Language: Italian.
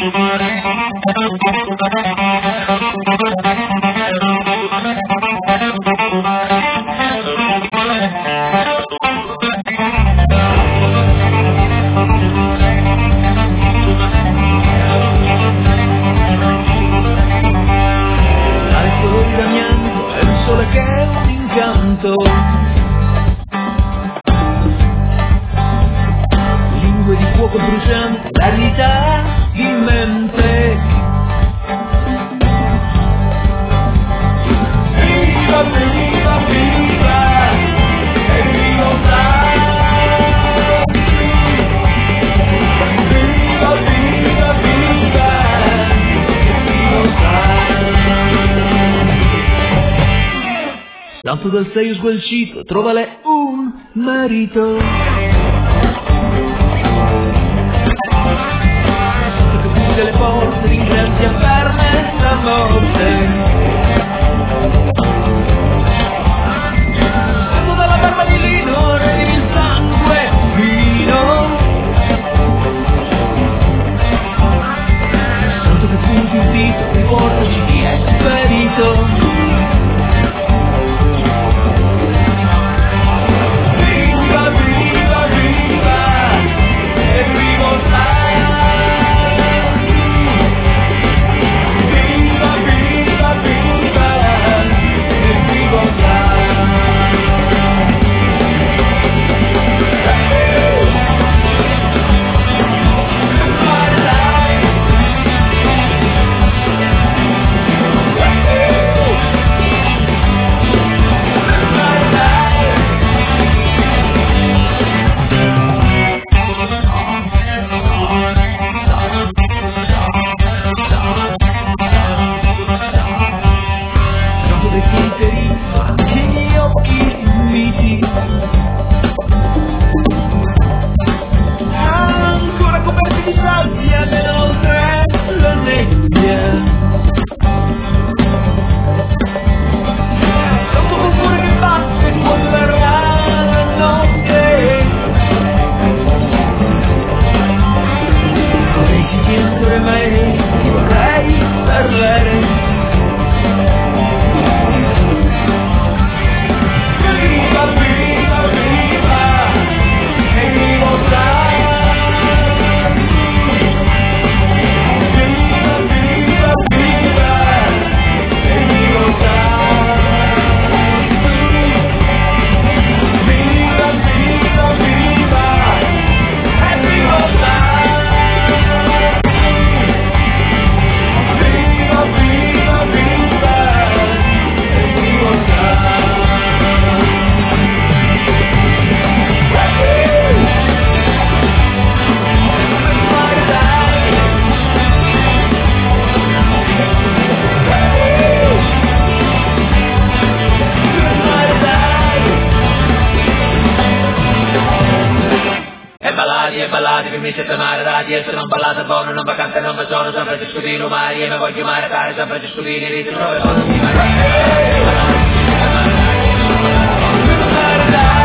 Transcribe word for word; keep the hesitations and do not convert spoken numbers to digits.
Lingue di fuoco brucianti, l'aridità di mente. Viva, viva, viva, e viva viva, viva, viva, e viva l'alto del seio sgualcito, trovale un marito. Che le porte ringrazia per me la morte. Sento dalla barba di lino, rendi il sangue vino. Sento che punti il dito, ricordaci chi è ferito. Mi siete male radi e se non ballate buono non vacante non va sono San Francesco di Lumari e mi voglio maritare San Francesco di Neri trovo